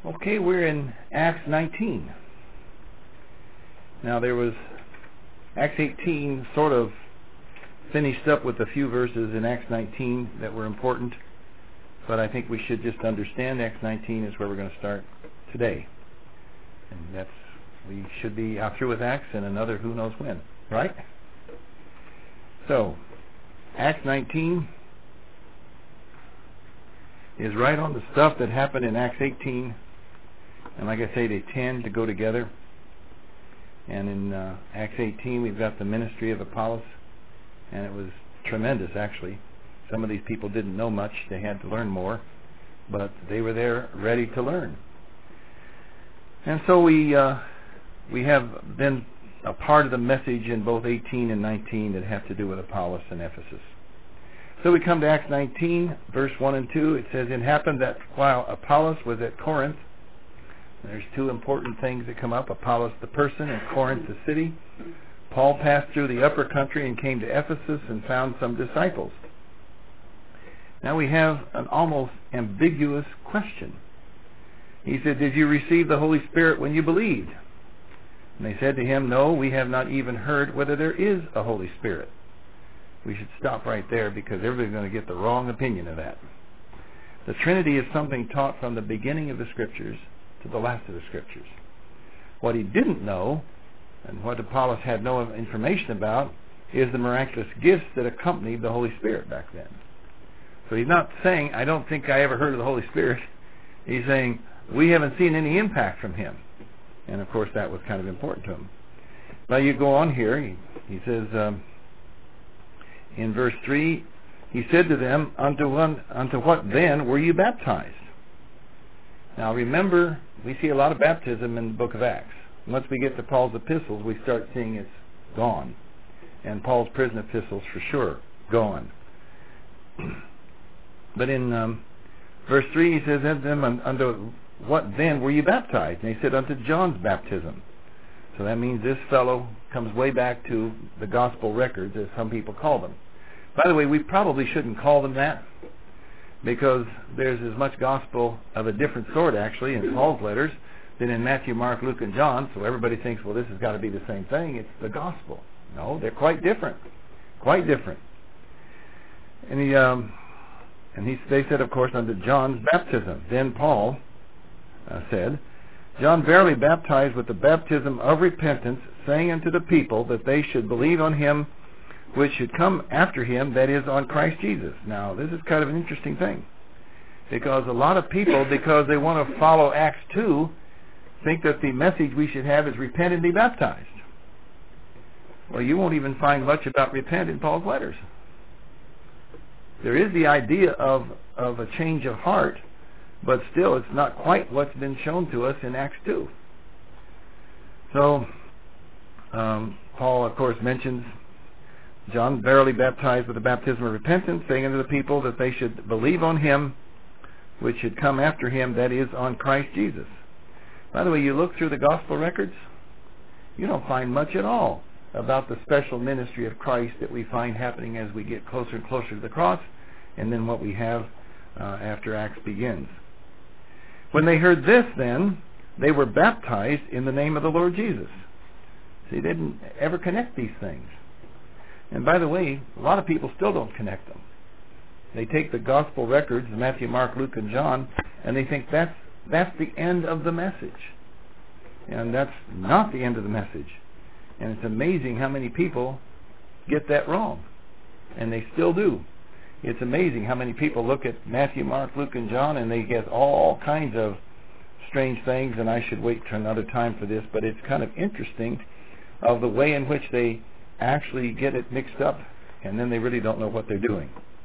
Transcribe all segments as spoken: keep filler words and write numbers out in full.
Okay, we're in Acts nineteen. Now there was Acts eighteen sort of finished up with a few verses in Acts nineteen that were important, but I think we should just understand Acts nineteen is where we're going to start today. And that's, we should be out through with Acts and another who knows when, right? So, Acts nineteen is right on the stuff that happened in Acts eighteen, and like I say, they tend to go together. And in uh, Acts eighteen, we've got the ministry of Apollos, and it was tremendous, actually. Some of these people didn't know much. They had to learn more, but they were there ready to learn. And so we uh, we have then a part of the message in both eighteen and nineteen that have to do with Apollos and Ephesus. So we come to Acts nineteen, verse one and two. It says, "It happened that while Apollos was at Corinth," there's two important things that come up, Apollos the person and Corinth the city, "Paul passed through the upper country and came to Ephesus and found some disciples." Now we have an almost ambiguous question. He said, "Did you receive the Holy Spirit when you believed?" And they said to him, "No, we have not even heard whether there is a Holy Spirit." We should stop right there because everybody's going to get the wrong opinion of that. The Trinity is something taught from the beginning of the Scriptures to the last of the Scriptures. What he didn't know, and what Apollos had no information about, is the miraculous gifts that accompanied the Holy Spirit back then. So he's not saying, "I don't think I ever heard of the Holy Spirit." He's saying, we haven't seen any impact from him. And of course that was kind of important to him. Now you go on here, he, he says um, in verse three, he said to them, unto, one, unto what then were you baptized? Now remember, we see a lot of baptism in the book of Acts. Once we get to Paul's epistles, we start seeing it's gone. And Paul's prison epistles for sure, gone. But in um, verse three he says, unto them, unto what then were you baptized? And they said, unto John's baptism. So that means this fellow comes way back to the gospel records, as some people call them. By the way, we probably shouldn't call them that, because there's as much gospel of a different sort, actually, in Paul's letters than in Matthew, Mark, Luke, and John. So everybody thinks, well, this has got to be the same thing. It's the gospel. No, they're quite different. Quite different. And he, um, and he, they said, of course, unto John's baptism. Then Paul uh, said, John verily baptized with the baptism of repentance, saying unto the people that they should believe on him which should come after him, that is, on Christ Jesus. Now, this is kind of an interesting thing, because a lot of people, because they want to follow Acts two, think that the message we should have is repent and be baptized. Well, you won't even find much about repent in Paul's letters. There is the idea of, of a change of heart, but still it's not quite what's been shown to us in Acts two. So, um, Paul, of course, mentions John verily baptized with the baptism of repentance, saying unto the people that they should believe on him which should come after him, that is, on Christ Jesus. By the way, you look through the gospel records, you don't find much at all about the special ministry of Christ that we find happening as we get closer and closer to the cross, and then what we have uh, after Acts begins. When they heard this, then, they were baptized in the name of the Lord Jesus. See, they didn't ever connect these things. And by the way, a lot of people still don't connect them. They take the gospel records, Matthew, Mark, Luke, and John, and they think that's, that's the end of the message. And that's not the end of the message. And it's amazing how many people get that wrong. And they still do. It's amazing how many people look at Matthew, Mark, Luke, and John, and they get all kinds of strange things, and I should wait for another time for this, but it's kind of interesting of the way in which they actually get it mixed up, and then they really don't know what they're doing.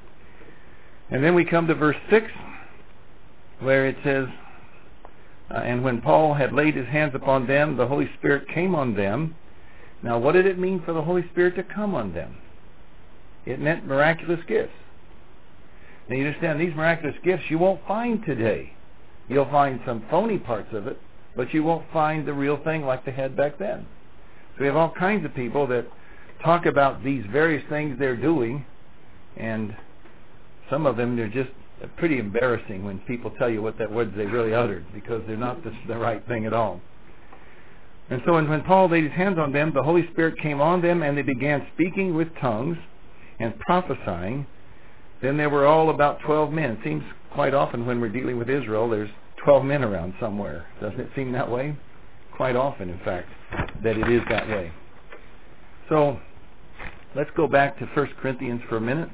And then we come to verse six, where it says, uh, and when Paul had laid his hands upon them, the Holy Spirit came on them. Now, what did it mean for the Holy Spirit to come on them? It meant miraculous gifts. Now, you understand, these miraculous gifts you won't find today. You'll find some phony parts of it, but you won't find the real thing like they had back then. So we have all kinds of people that talk about these various things they're doing, and some of them, they're just pretty embarrassing when people tell you what that words they really uttered, because they're not the, the right thing at all. And so when, when Paul laid his hands on them, the Holy Spirit came on them, and they began speaking with tongues and prophesying. Then there were all about twelve men. It seems quite often when we're dealing with Israel, there's twelve men around somewhere. Doesn't it seem that way? Quite often, in fact, that it is that way. So let's go back to First Corinthians for a minute.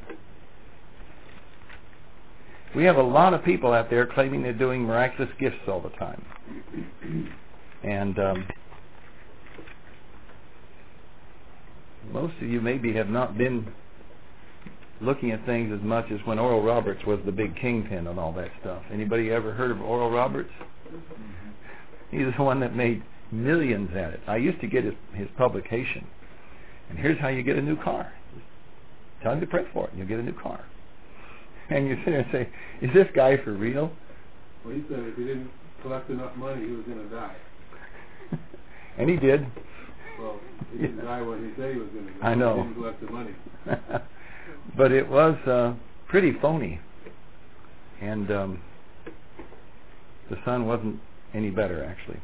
We have a lot of people out there claiming they're doing miraculous gifts all the time. And um, most of you maybe have not been looking at things as much as when Oral Roberts was the big kingpin and all that stuff. Anybody ever heard of Oral Roberts? He's the one that made millions at it. I used to get his, his publication. And here's how you get a new car. Just tell him to pray for it, and you'll get a new car. And you sit there and say, is this guy for real? Well, he said if he didn't collect enough money, he was going to die. And he did. Well, he didn't yeah. die when he said he was going to die. I know. He didn't collect the money. But it was uh, pretty phony. And um, the son wasn't any better, actually.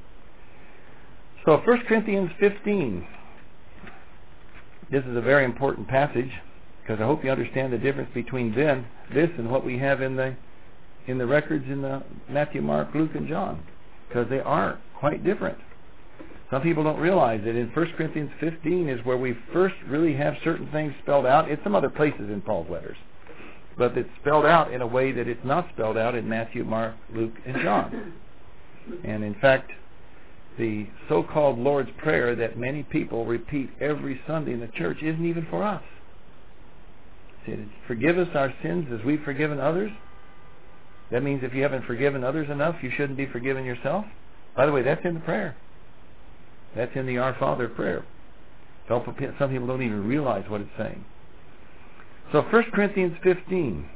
So First Corinthians fifteen. This is a very important passage, because I hope you understand the difference between then, this and what we have in the in the records in the Matthew, Mark, Luke, and John, because they are quite different. Some people don't realize that in First Corinthians fifteen is where we first really have certain things spelled out. It's some other places in Paul's letters, but it's spelled out in a way that it's not spelled out in Matthew, Mark, Luke, and John. And in fact, the so-called Lord's Prayer that many people repeat every Sunday in the church isn't even for us. See, forgive us our sins as we've forgiven others. That means if you haven't forgiven others enough, you shouldn't be forgiving yourself. By the way, that's in the prayer. That's in the Our Father prayer. Some people don't even realize what it's saying. So First Corinthians fifteen.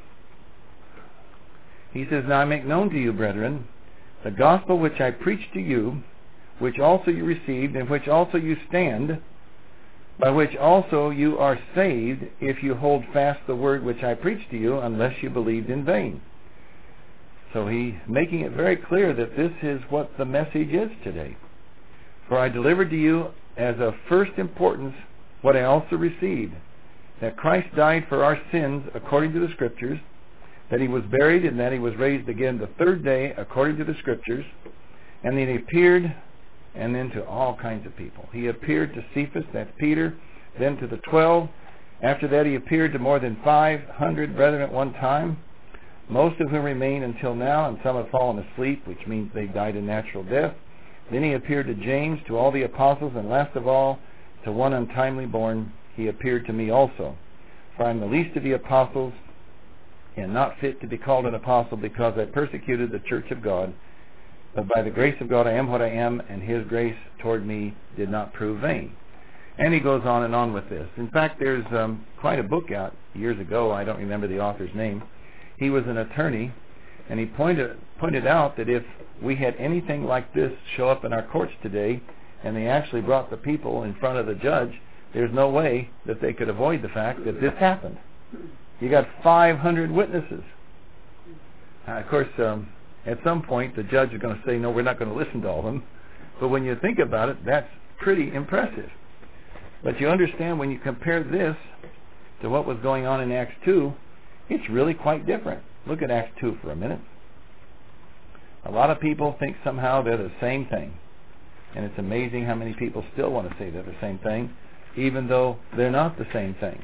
He says, now I make known to you, brethren, the gospel which I preached to you, which also you received, in which also you stand, by which also you are saved, if you hold fast the word which I preached to you, unless you believed in vain. So he's making it very clear that this is what the message is today. For I delivered to you as of first importance what I also received, that Christ died for our sins according to the Scriptures, that he was buried, and that he was raised again the third day according to the Scriptures, and then he appeared, and then to all kinds of people. He appeared to Cephas, that's Peter, then to the twelve. After that he appeared to more than five hundred brethren at one time, most of whom remain until now, and some have fallen asleep, which means they died a natural death. Then he appeared to James, to all the apostles, and last of all, to one untimely born, he appeared to me also. For I am the least of the apostles, and not fit to be called an apostle, because I persecuted the church of God. But by the grace of God I am what I am, and his grace toward me did not prove vain. And he goes on and on with this. In fact, there's um, quite a book out years ago. I don't remember the author's name. He was an attorney, and he pointed pointed out that if we had anything like this show up in our courts today, and they actually brought the people in front of the judge, there's no way that they could avoid the fact that this happened. You got five hundred witnesses. Uh, of course, um, at some point the judge is going to say, no, we're not going to listen to all of them. But when you think about it, that's pretty impressive. But you understand, when you compare this to what was going on in Acts two, it's really quite different. Look at Acts two for a minute. A lot of people think somehow they're the same thing. And it's amazing how many people still want to say they're the same thing, even though they're not the same thing.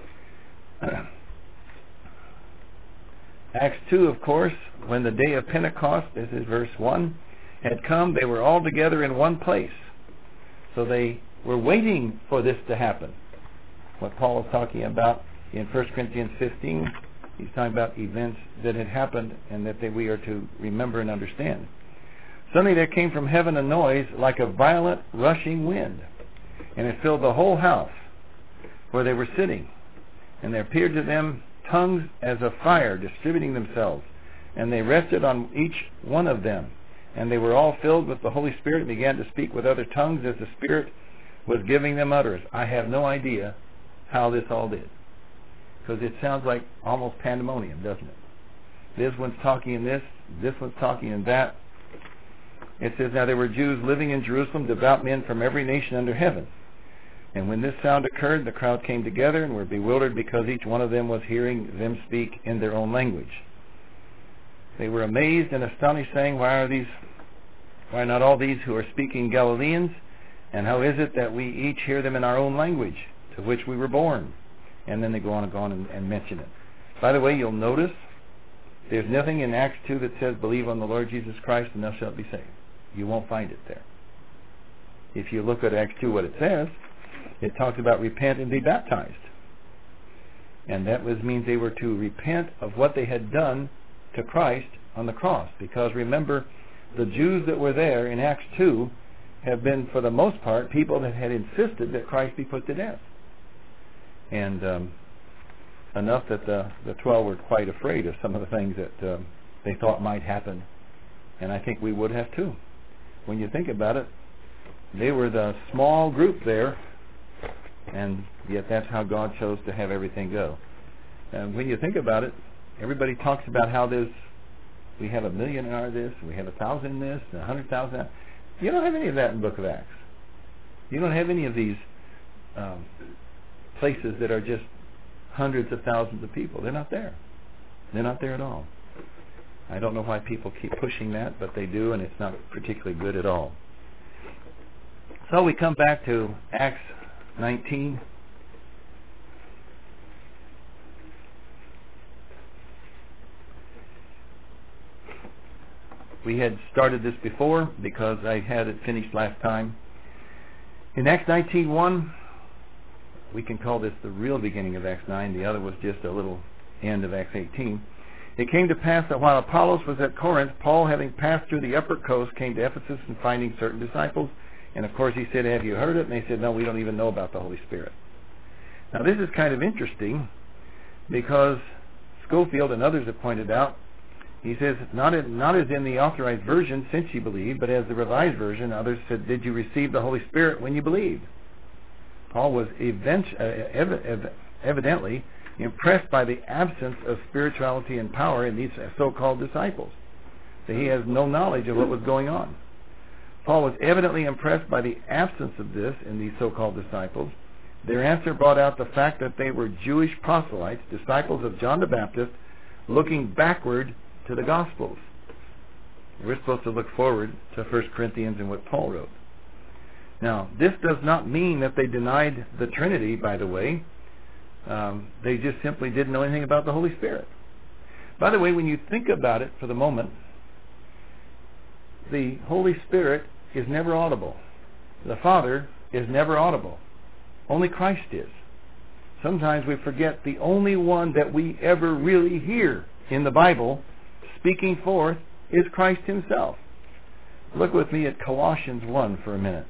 Acts two, of course, when the day of Pentecost, this is verse one, had come, they were all together in one place. So they were waiting for this to happen. What Paul is talking about in First Corinthians fifteen, he's talking about events that had happened and that they, we are to remember and understand. Suddenly there came from heaven a noise like a violent rushing wind, and it filled the whole house where they were sitting. And there appeared to them tongues as of fire distributing themselves, and they rested on each one of them. And they were all filled with the Holy Spirit and began to speak with other tongues as the Spirit was giving them utterance. I have no idea how this all did, because it sounds like almost pandemonium, doesn't it? This one's talking in this. This one's talking in that. It says, now there were Jews living in Jerusalem, devout men from every nation under heaven. And when this sound occurred, the crowd came together and were bewildered because each one of them was hearing them speak in their own language. They were amazed and astonished, saying, Why are these, why are not all these who are speaking Galileans? And how is it that we each hear them in our own language, to which we were born? And then they go on and go on and, and mention it. By the way, you'll notice there's nothing in Acts two that says, believe on the Lord Jesus Christ and thou shalt be saved. You won't find it there. If you look at Acts two, what it says, it talks about repent and be baptized. And that was means they were to repent of what they had done to Christ on the cross. Because remember, the Jews that were there in Acts two have been, for the most part, people that had insisted that Christ be put to death. And um, enough that the, the twelve were quite afraid of some of the things that um, they thought might happen. And I think we would have too. When you think about it, they were the small group there, and yet that's how God chose to have everything go. And when you think about it, everybody talks about how there's, we have a million in our this, we have a thousand in this, and a hundred thousand that. You don't have any of that in the book of Acts. You don't have any of these um, places that are just hundreds of thousands of people. They're not there. They're not there at all. I don't know why people keep pushing that, but they do, and it's not particularly good at all. So we come back to Acts nineteen. We had started this before because I had it finished last time. In Acts nineteen one, we can call this the real beginning of Acts nine. The other was just a little end of Acts eighteen. It came to pass that while Apollos was at Corinth, Paul, having passed through the upper coast, came to Ephesus and finding certain disciples. And of course he said, have you heard it? And they said, no, we don't even know about the Holy Spirit. Now this is kind of interesting because Schofield and others have pointed out, he says, not, in, not as in the authorized version, since you believed, but as the revised version, others said, did you receive the Holy Spirit when you believed? Paul was event, uh, ev ev evidently impressed by the absence of spirituality and power in these so-called disciples. So he has no knowledge of what was going on. Paul was evidently impressed by the absence of this in these so-called disciples. Their answer brought out the fact that they were Jewish proselytes, disciples of John the Baptist, looking backward to the Gospels. We're supposed to look forward to First Corinthians and what Paul wrote. Now, this does not mean that they denied the Trinity, by the way. Um, they just simply didn't know anything about the Holy Spirit. By the way, when you think about it for the moment, the Holy Spirit is never audible. The Father is never audible. Only Christ is. Sometimes we forget the only one that we ever really hear in the Bible speaking forth is Christ himself. Look with me at Colossians one for a minute.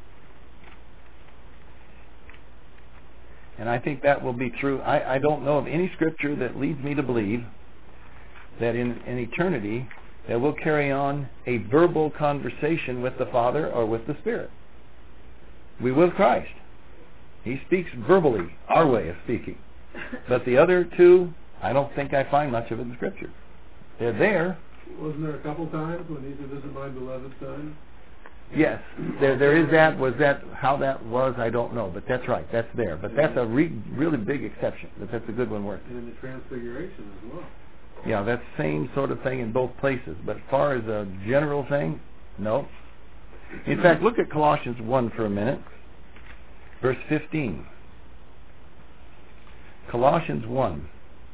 And I think that will be true. I, I don't know of any scripture that leads me to believe that in, in eternity that we'll carry on a verbal conversation with the Father or with the Spirit. We will Christ. He speaks verbally, our way of speaking. But the other two, I don't think I find much of it in the scripture. They're there. Wasn't there a couple times when he said, "This is my beloved son"? Yes, there there is that. Was that how that was? I don't know, but that's right. That's there. But that's a re really big exception. But that's a good one worth. And in the Transfiguration as well. Yeah, that same sort of thing in both places. But as far as a general thing, no. In fact, look at Colossians one for a minute, verse fifteen. Colossians one.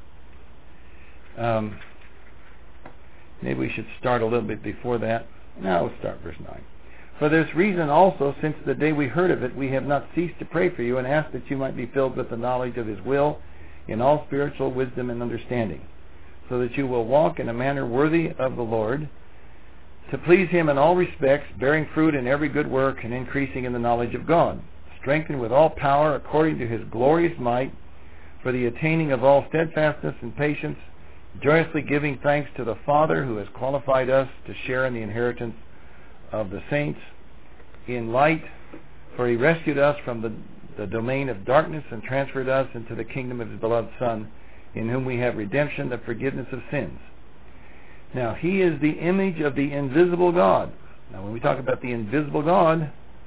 Um, maybe we should start a little bit before that. No, we'll start verse nine. For this reason also, since the day we heard of it, we have not ceased to pray for you and ask that you might be filled with the knowledge of his will in all spiritual wisdom and understanding, so that you will walk in a manner worthy of the Lord, to please him in all respects, bearing fruit in every good work and increasing in the knowledge of God, strengthened with all power according to his glorious might, for the attaining of all steadfastness and patience, joyously giving thanks to the Father who has qualified us to share in the inheritance of the saints in light, for he rescued us from the, the domain of darkness and transferred us into the kingdom of his beloved Son, in whom we have redemption, the forgiveness of sins. Now, He is the image of the invisible God. Now, when we talk about the invisible God,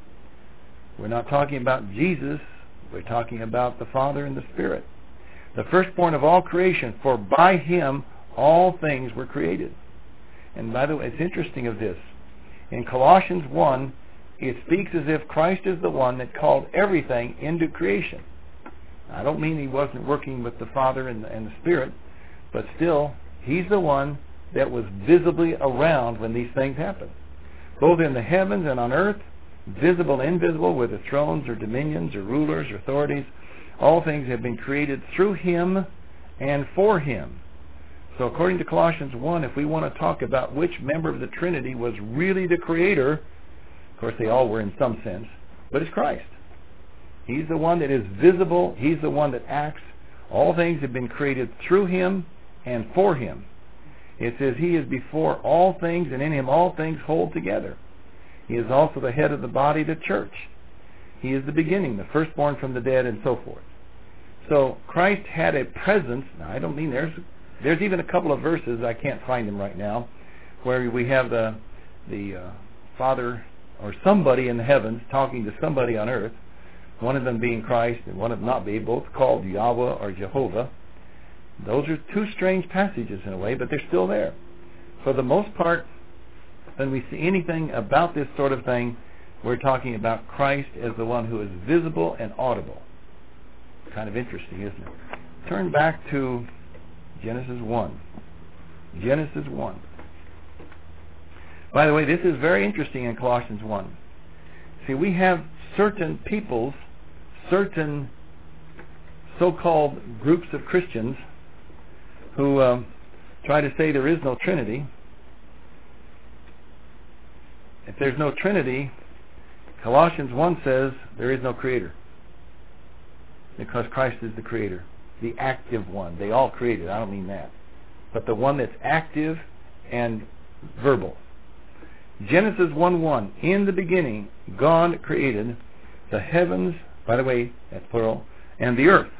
we're not talking about Jesus. We're talking about the Father and the Spirit. The firstborn of all creation, for by Him all things were created. And by the way, it's interesting of this. In Colossians one, it speaks as if Christ is the one that called everything into creation. I don't mean He wasn't working with the Father and the, and the Spirit, but still, He's the one that was visibly around when these things happened. Both in the heavens and on earth, visible and invisible, whether thrones or dominions or rulers or authorities, all things have been created through Him and for Him. So according to Colossians one, if we want to talk about which member of the Trinity was really the Creator, of course they all were in some sense, but it's Christ. He's the one that is visible. He's the one that acts. All things have been created through Him and for Him. It says He is before all things, and in Him all things hold together. He is also the head of the body, the church. He is the beginning, the firstborn from the dead, and so forth. So Christ had a presence. Now, I don't mean there's there's even a couple of verses, I can't find them right now, where we have the the uh, Father or somebody in the heavens talking to somebody on earth, one of them being Christ and one of them not being, both called Yahweh or Jehovah. Those are two strange passages in a way, but they're still there. For the most part, when we see anything about this sort of thing, we're talking about Christ as the one who is visible and audible. Kind of interesting, isn't it? Turn back to Genesis one. Genesis one. By the way, this is very interesting in Colossians one. See, we have certain peoples, certain so-called groups of Christians who um, try to say there is no Trinity. If there's no Trinity, Colossians one says there is no Creator, because Christ is the Creator, the active one. They all created, I don't mean that, but the one that's active and verbal. Genesis one one, in the beginning God created the heavens, by the way, that's plural, and the earth.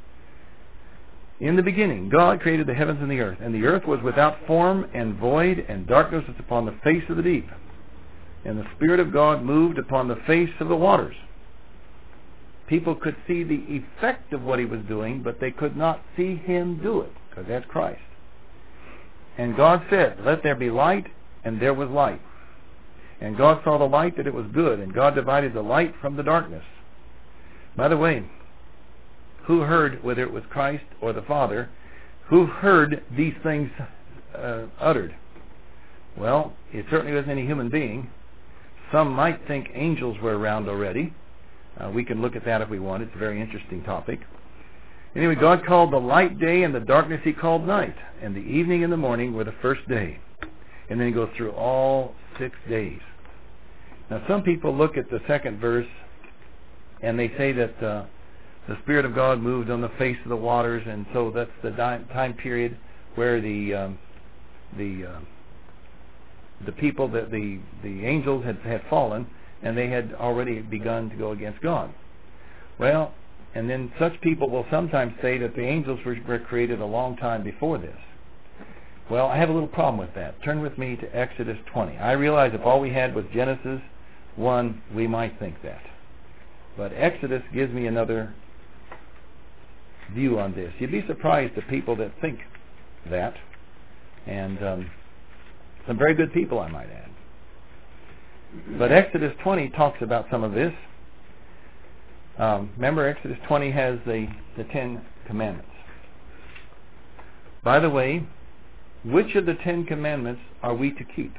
In the beginning God created the heavens and the earth, and the earth was without form and void, and darkness was upon the face of the deep. And the Spirit of God moved upon the face of the waters. People could see the effect of what He was doing, but they could not see Him do it, because that's Christ. And God said, let there be light, and there was light. And God saw the light that it was good, and God divided the light from the darkness. By the way, who heard, whether it was Christ or the Father, who heard these things uh, uttered? Well, it certainly wasn't any human being. Some might think angels were around already. Uh, we can look at that if we want. It's a very interesting topic. Anyway, God called the light day, and the darkness He called night. And the evening and the morning were the first day. And then He goes through all six days. Now, some people look at the second verse, and they say that uh, the Spirit of God moved on the face of the waters, and so that's the di- time period where the um, the uh, the people, that the the angels had had fallen, and they had already begun to go against God. Well, and then such people will sometimes say that the angels were, were created a long time before this. Well, I have a little problem with that. Turn with me to Exodus twenty. I realize if all we had was Genesis one, we might think that. But Exodus gives me another view on this. You'd be surprised at people that think that. And um, some very good people, I might add. But Exodus twenty talks about some of this. Um, remember, Exodus twenty has the, the Ten Commandments. By the way, which of the Ten Commandments are we to keep?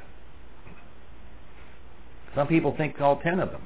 Some people think all ten of them.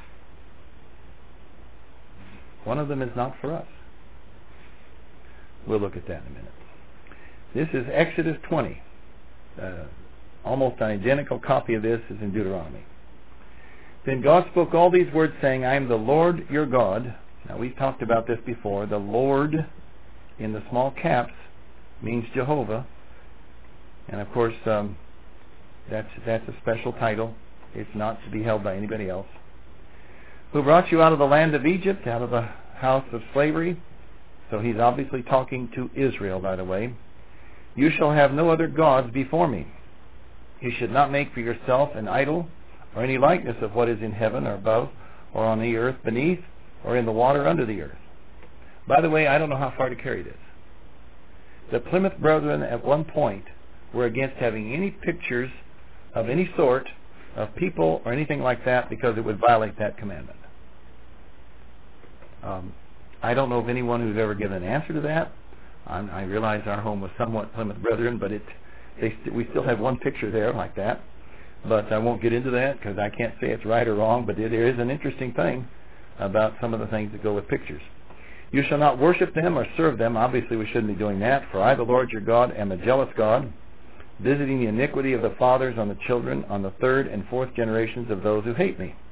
One of them is not for us. We'll look at that in a minute. This is Exodus twenty. Uh, almost an identical copy of this is in Deuteronomy. Then God spoke all these words, saying, I am the Lord your God. Now, we've talked about this before. The Lord, in the small caps, means Jehovah. And, of course, um, that's, that's a special title. It's not to be held by anybody else. Who brought you out of the land of Egypt, out of the house of slavery. So he's obviously talking to Israel, by the way. You shall have no other gods before me. You should not make for yourself an idol or any likeness of what is in heaven or above or on the earth beneath or in the water under the earth. By the way, I don't know how far to carry this. The Plymouth Brethren at one point were against having any pictures of any sort of people or anything like that because it would violate that commandment. Um, I don't know of anyone who's ever given an answer to that. I'm, I realize our home was somewhat Plymouth Brethren, but it, they st- we still have one picture there like that. But I won't get into that because I can't say it's right or wrong, but it, there is an interesting thing about some of the things that go with pictures. You shall not worship them or serve them. Obviously, we shouldn't be doing that. For I, the Lord your God, am a jealous God, visiting the iniquity of the fathers on the children, on the third and fourth generations of those who hate me,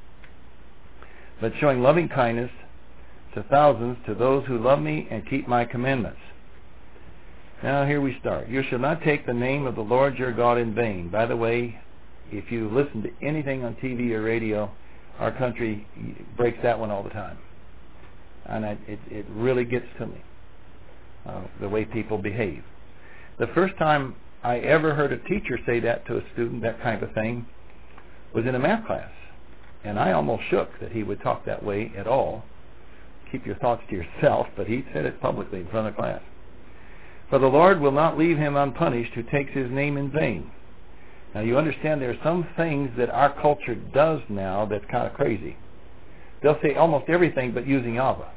but showing loving kindness to thousands, to those who love me and keep my commandments. Now here we start. You shall not take the name of the Lord your God in vain. By the way, if you listen to anything on T V or radio, our country breaks that one all the time. And I, it, it really gets to me, uh, the way people behave. The first time I ever heard a teacher say that to a student, that kind of thing, was in a math class. And I almost shook that he would talk that way at all. Keep your thoughts to yourself, but he said it publicly in front of the class. For the Lord will not leave him unpunished who takes his name in vain. Now you understand there are some things that our culture does now that's kind of crazy. They'll say almost everything but using Yahweh.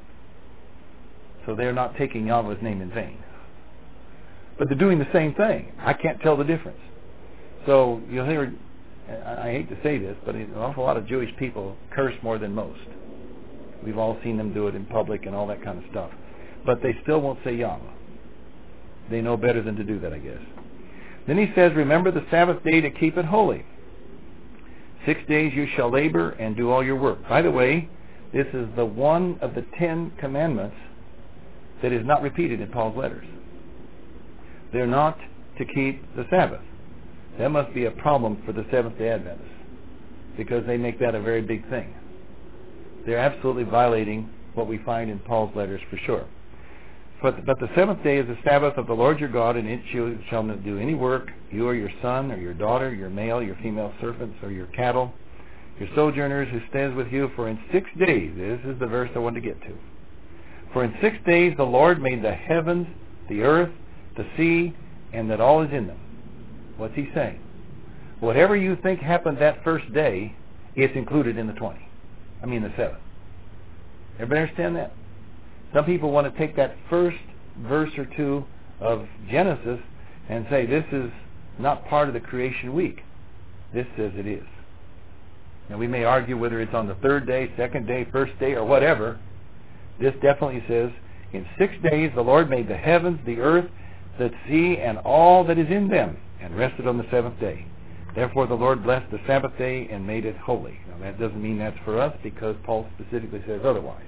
So they're not taking Yahweh's name in vain. But they're doing the same thing. I can't tell the difference. So you'll hear, I hate to say this, but an awful lot of Jewish people curse more than most. We've all seen them do it in public and all that kind of stuff. But they still won't say Yahweh. They know better than to do that, I guess. Then he says, remember the Sabbath day to keep it holy. Six days you shall labor and do all your work. By the way, this is the one of the Ten Commandments that is not repeated in Paul's letters. They're not to keep the Sabbath. That must be a problem for the Seventh-day Adventists because they make that a very big thing. They're absolutely violating what we find in Paul's letters for sure. But, but the seventh day is the Sabbath of the Lord your God, and it you shall not do any work, you or your son or your daughter, your male, your female servants, or your cattle, your sojourners who stands with you. For in six days, this is the verse I want to get to. For in six days the Lord made the heavens, the earth, the sea, and that all is in them. What's he saying? Whatever you think happened that first day, it's included in the twenty. I mean the seven. Everybody understand that? Some people want to take that first verse or two of Genesis and say this is not part of the creation week. This says it is. Now we may argue whether it's on the third day, second day, first day, or whatever. This definitely says, in six days the Lord made the heavens, the earth, the sea, and all that is in them, and rested on the seventh day. Therefore the Lord blessed the Sabbath day and made it holy. Now that doesn't mean that's for us because Paul specifically says otherwise.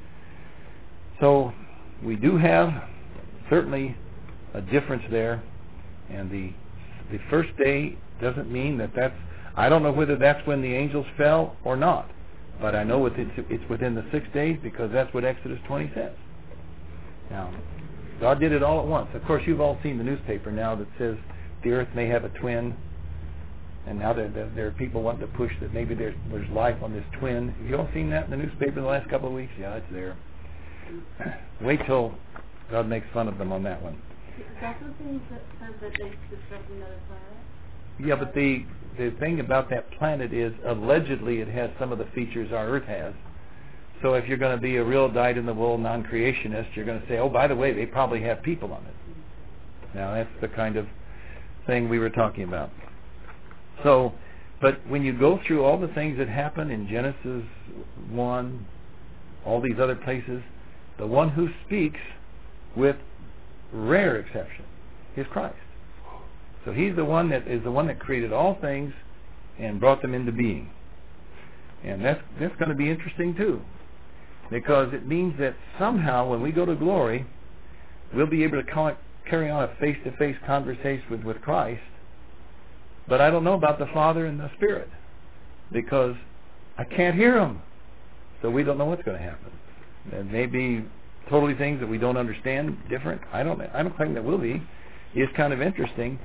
So we do have certainly a difference there, and the the first day doesn't mean that that's, I don't know whether that's when the angels fell or not, but I know it's, it's within the six days because that's what Exodus twenty says. Now, God did it all at once. Of course, you've all seen the newspaper now that says the earth may have a twin, and now there, there, there are people wanting to push that maybe there's, there's life on this twin. Have you all seen that in the newspaper in the last couple of weeks? Yeah, it's there. Wait till God makes fun of them on that one. That's the thing that says that they discovered another planet? Yeah, but the, the thing about that planet is allegedly it has some of the features our Earth has. So if you're going to be a real dyed-in-the-wool non-creationist, you're going to say, oh, by the way, they probably have people on it. Now, that's the kind of thing we were talking about. So, but when you go through all the things that happen in Genesis one, all these other places, the one who speaks, with rare exception, is Christ. So he's the one that is the one that created all things and brought them into being. And that's that's going to be interesting too, because it means that somehow when we go to glory, we'll be able to call, carry on a face-to-face conversation with, with Christ. But I don't know about the Father and the Spirit, because I can't hear them. So we don't know what's going to happen. There may be totally things that we don't understand, different. I don't I don't think that will be. It's kind of interesting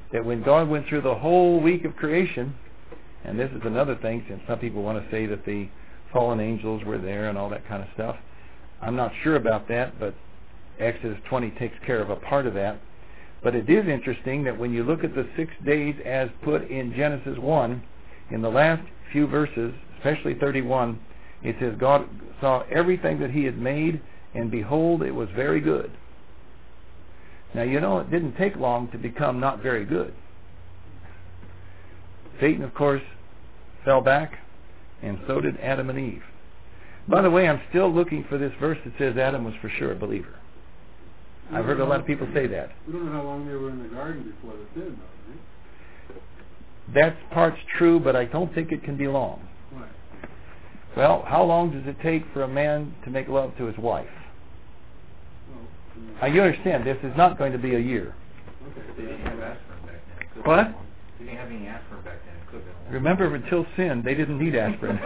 that when God went through the whole week of creation, and this is another thing, since some people want to say that the fallen angels were there and all that kind of stuff. I'm not sure about that, but Exodus twenty takes care of a part of that. But it is interesting that when you look at the six days as put in Genesis one, in the last few verses, especially thirty-one, it says God saw everything that he had made, and behold, it was very good. Now, you know, it didn't take long to become not very good. Satan, of course, fell back, and so did Adam and Eve. By the way, I'm still looking for this verse that says Adam was for sure a believer. I've heard a lot of people say that. We don't know how long they were in the garden before the sin, though, right? That part's true, but I don't think it can be long. Why? Well, how long does it take for a man to make love to his wife? Well, Now, you understand, this is not going to be a year. okay. They didn't have aspirin back then. It could What? be long. They didn't have any aspirin back then. It could be long. Remember, until sin, they didn't need aspirin.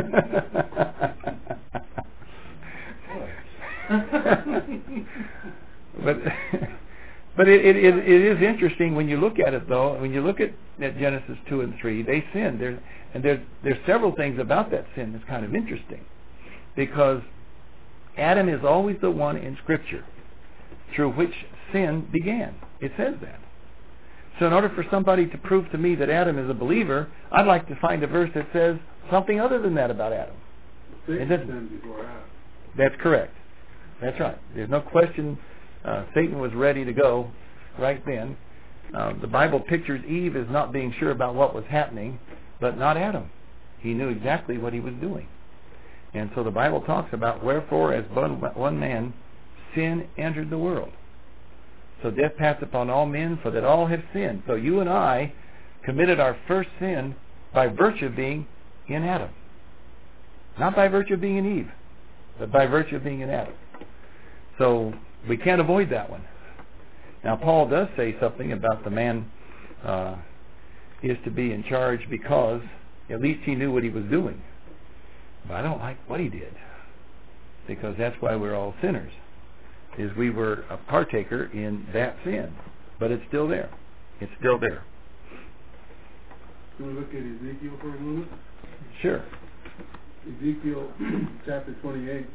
but but it, it, it, it is interesting when you look at it, though. When you look at, at Genesis two and three, they sinned. There, and there's, there's several things about that sin that's kind of interesting. Because Adam is always the one in Scripture through which sin began. It says that. So in order for somebody to prove to me that Adam is a believer, I'd like to find a verse that says something other than that about Adam. Satan doesn't- sinned before Adam. That's correct. That's right. There's no question uh, Satan was ready to go right then. Uh, the Bible pictures Eve as not being sure about what was happening, but not Adam. He knew exactly what he was doing. And so the Bible talks about, wherefore as one, one man sin entered the world. So death passed upon all men, for that all have sinned. So you and I committed our first sin by virtue of being in Adam. Not by virtue of being in Eve, but by virtue of being in Adam. So we can't avoid that one. Now Paul does say something about the man uh, is to be in charge because at least he knew what he was doing. But I don't like what he did, because that's why we're all sinners, is we were a partaker in that sin. But it's still there. It's still there. Can we look at Ezekiel for a moment? Sure. Ezekiel chapter twenty-eight,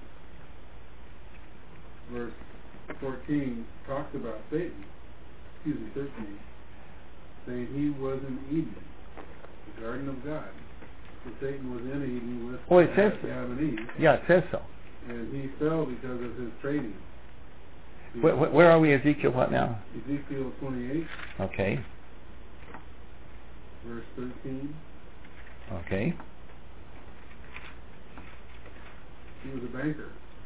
verse fourteen, talks about Satan, excuse me, thirteen, saying he was in Eden, the garden of God. So Satan was in Eden with Oh, it says so. Adam and Eve, Yeah, it says so. and he fell because of his trading. Where, where are we, Ezekiel, what now? Ezekiel twenty-eight, Okay. verse thirteen. Okay. He was a banker.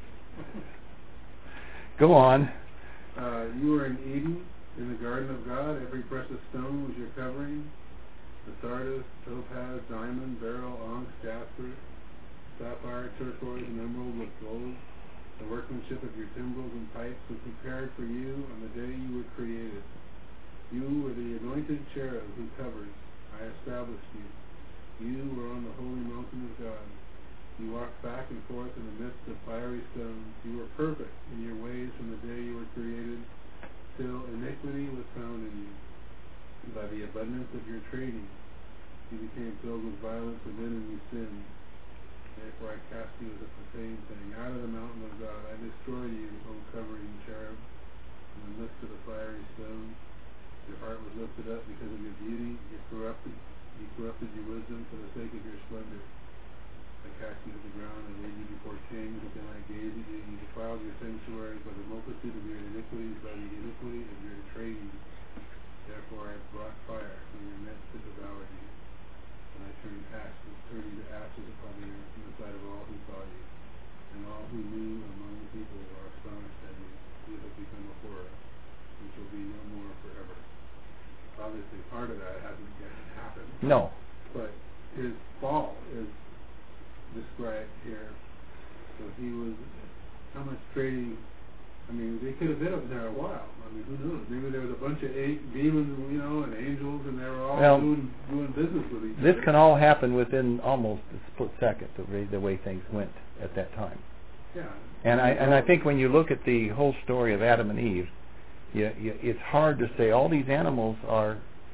Go on. Uh, you were in Eden, in the garden of God. Every precious stone was your covering. The sardius, topaz, diamond, beryl, onyx, jasper, sapphire, turquoise, and emerald with gold. The workmanship of your timbrels and pipes was prepared for you on the day you were created. You were the anointed cherub who covers. I established you. You were on the holy mountain of God. You walked back and forth in the midst of fiery stones. You were perfect in your ways from the day you were created, till iniquity was found in you. And by the abundance of your trading, you became filled with violence, and then you sinned. Therefore I cast you as a profane thing. Out of the mountain of God I destroy you, O covering cherub, in the midst of the fiery stones. Your heart was lifted up because of your beauty. You corrupted, you corrupted your wisdom for the sake of your splendor. I cast you to the ground and laid you before kings, but then I gazed at you. You defiled your sanctuaries by the multitude of your iniquities, by the iniquity of your trading. Therefore I brought fire from your midst to devour you. And I turned ashes, turned you to ashes upon the earth in the sight of all who saw you. And all who knew among the people are astonished at you. You have become a horror, and shall be no more forever. Obviously part of that hasn't yet happened. No. But his fall is described here. So he was, how much trading, I mean, they could have been up there a while. I mean, who knows? Maybe there was a bunch of eight demons, you know, and angels, and they were all Well, doing, doing business with each This other. can all happen within almost a split second, the way, the way things went at that time. Yeah. And I and I think when you look at the whole story of Adam and Eve, you, you, it's hard to say all these animals are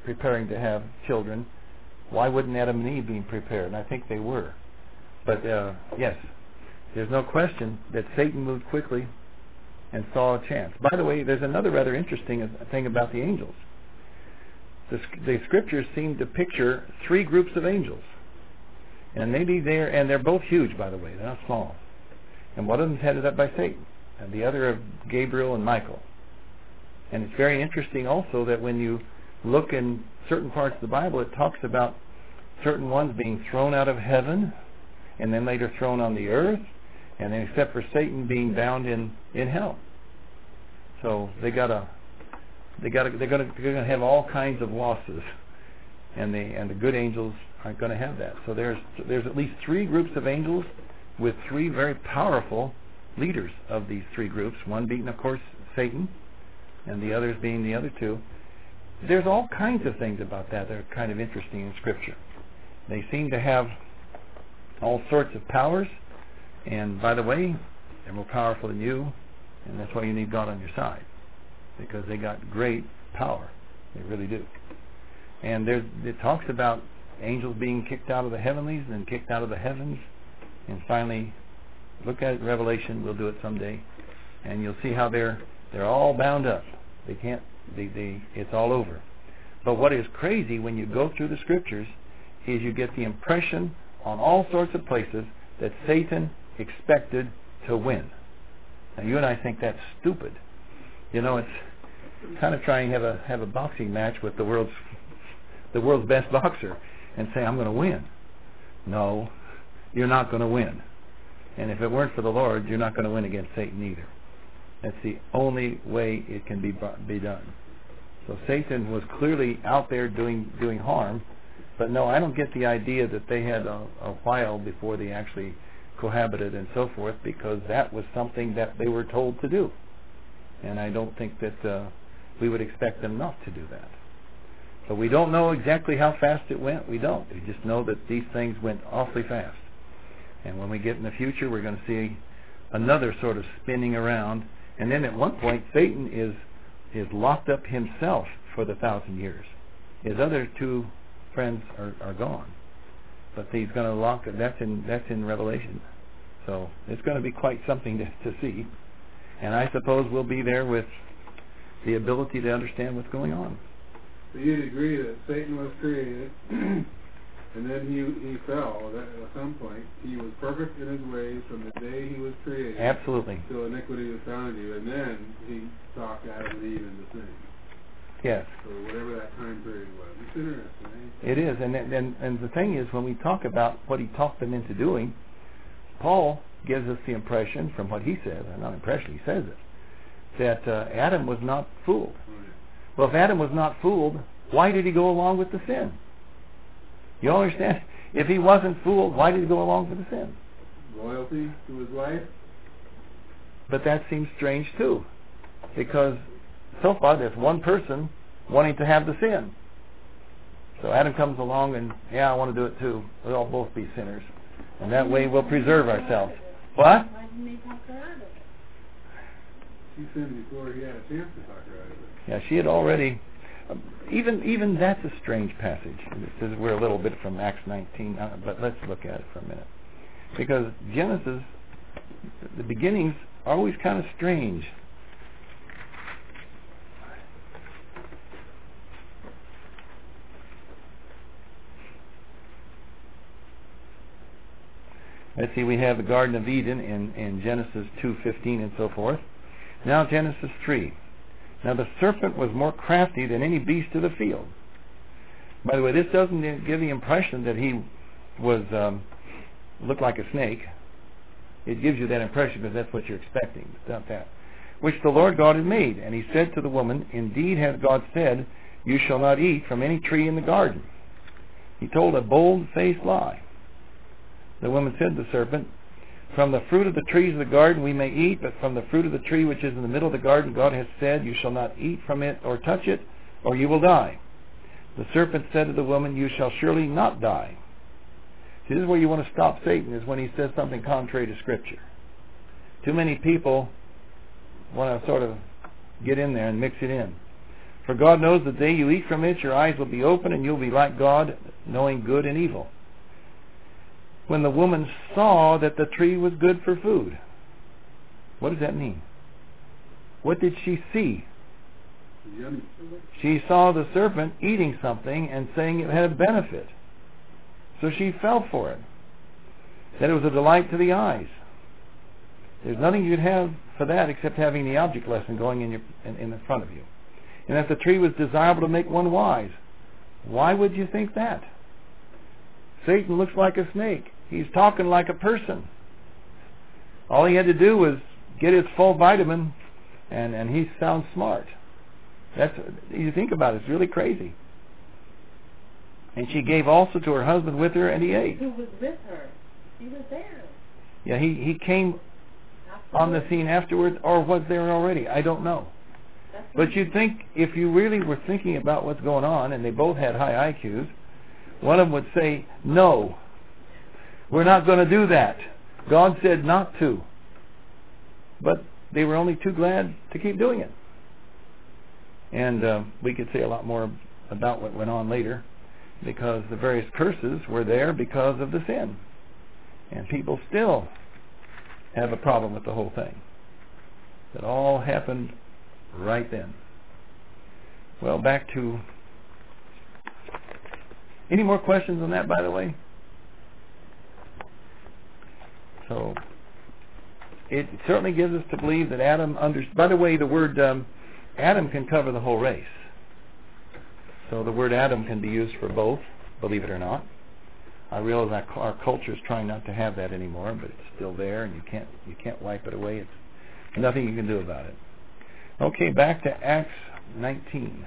preparing to have children, why wouldn't Adam and Eve be prepared? And I think they were. But uh, yes, there's no question that Satan moved quickly and saw a chance. By the way, there's another rather interesting thing about the angels. The, the scriptures seem to picture three groups of angels. And maybe they're, and they're both huge, by the way, they're not small. And one of them's headed up by Satan, and the other of Gabriel and Michael. And it's very interesting also that when you look in certain parts of the Bible, it talks about certain ones being thrown out of heaven, and then later thrown on the earth, and then except for Satan being bound in, in hell. So they got a, they got a, they're going to they're going to have all kinds of losses, and the and the good angels aren't going to have that. So there's there's at least three groups of angels with three very powerful leaders of these three groups. One being, of course, Satan, and the others being the other two. There's all kinds of things about that that are kind of interesting in Scripture. They seem to have all sorts of powers, and by the way, they're more powerful than you, and that's why you need God on your side, because they got great power. They really do. And there's, it talks about angels being kicked out of the heavenlies and kicked out of the heavens, and finally, look at Revelation. We'll do it someday, and you'll see how they're they're all bound up. They can't. They, they it's all over. But what is crazy when you go through the Scriptures is you get the impression on all sorts of places that Satan expected to win. Now you and I think that's stupid. You know, it's kind of trying to have a have a boxing match with the world's the world's best boxer and say, I'm going to win. No, you're not going to win. And if it weren't for the Lord, you're not going to win against Satan either. That's the only way it can be be done. So Satan was clearly out there doing doing harm, but no, I don't get the idea that they had a, a while before they actually cohabited and so forth, because that was something that they were told to do. And I don't think that uh, we would expect them not to do that. But we don't know exactly how fast it went. We don't. We just know that these things went awfully fast. And when we get in the future, we're going to see another sort of spinning around. And then at one point, Satan is is locked up himself for the thousand years. His other two friends are, are gone. But he's going to lock it. That's in, that's in Revelation. So it's going to be quite something to, to see. And I suppose we'll be there with the ability to understand what's going on. So you'd agree that Satan was created, and then he he fell at some point. He was perfect in his ways from the day he was created. Absolutely. Till iniquity was found in you, and then he talked Adam and Eve into sin. Yes. So whatever that time period was. It's interesting. Eh? It is, and, and and the thing is, when we talk about what he talked them into doing, Paul gives us the impression, from what he says, or not impression, he says it, that uh, Adam was not fooled. Right. Well, if Adam was not fooled, why did he go along with the sin? You all understand? If he wasn't fooled, why did he go along with the sin? Loyalty to his wife? But that seems strange too, because so far there's one person wanting to have the sin. So Adam comes along and, yeah, I want to do it too. We'll all both be sinners. And that way we'll preserve ourselves. What? Why didn't he talk her out of it? She sinned before he had a chance to talk her out of it. Yeah, she had already... Um, even even that's a strange passage. This is, we're a little bit from Acts nineteen, uh, but let's look at it for a minute. Because Genesis, the beginnings are always kind of strange. Let's see, we have the Garden of Eden in, in Genesis two fifteen and so forth. Now Genesis three. Now the serpent was more crafty than any beast of the field. By the way, this doesn't give the impression that he was um, looked like a snake. It gives you that impression because that's what you're expecting. It's not that. Which the Lord God had made. And he said to the woman, Indeed hath God said, You shall not eat from any tree in the garden. He told a bold-faced lie. The woman said to the serpent, From the fruit of the trees of the garden we may eat, but from the fruit of the tree which is in the middle of the garden God has said, You shall not eat from it or touch it, or you will die. The serpent said to the woman, You shall surely not die. See, this is where you want to stop Satan, is when he says something contrary to Scripture. Too many people want to sort of get in there and mix it in. For God knows the day you eat from it, your eyes will be open, and you'll be like God, knowing good and evil. When the woman saw that the tree was good for food. What does that mean? What did she see? Yummy. She saw the serpent eating something and saying it had a benefit. So she fell for it. That it was a delight to the eyes. There's nothing you'd have for that except having the object lesson going in, your, in, in the front of you. And that the tree was desirable to make one wise. Why would you think that? Satan looks like a snake. He's talking like a person. All he had to do was get his full vitamin, and, and he sounds smart. That's, you think about it, it's really crazy. And she gave also to her husband with her, and he ate. Who was with her? He was there. Yeah, he, he came on the scene afterwards, or was there already? I don't know. That's But you'd think if you really were thinking about what's going on, and they both had high I Qs, one of them would say, no, we're not going to do that. God said not to. But they were only too glad to keep doing it. And uh, we could say a lot more about what went on later, because the various curses were there because of the sin. And people still have a problem with the whole thing. It all happened right then. Well, back to... Any more questions on that, by the way? So, it certainly gives us to believe that Adam under... By the way, the word um, Adam can cover the whole race. So the word Adam can be used for both, believe it or not. I realize that our culture is trying not to have that anymore, but it's still there, and you can't you can't wipe it away. It's nothing you can do about it. Okay, back to Acts nineteen.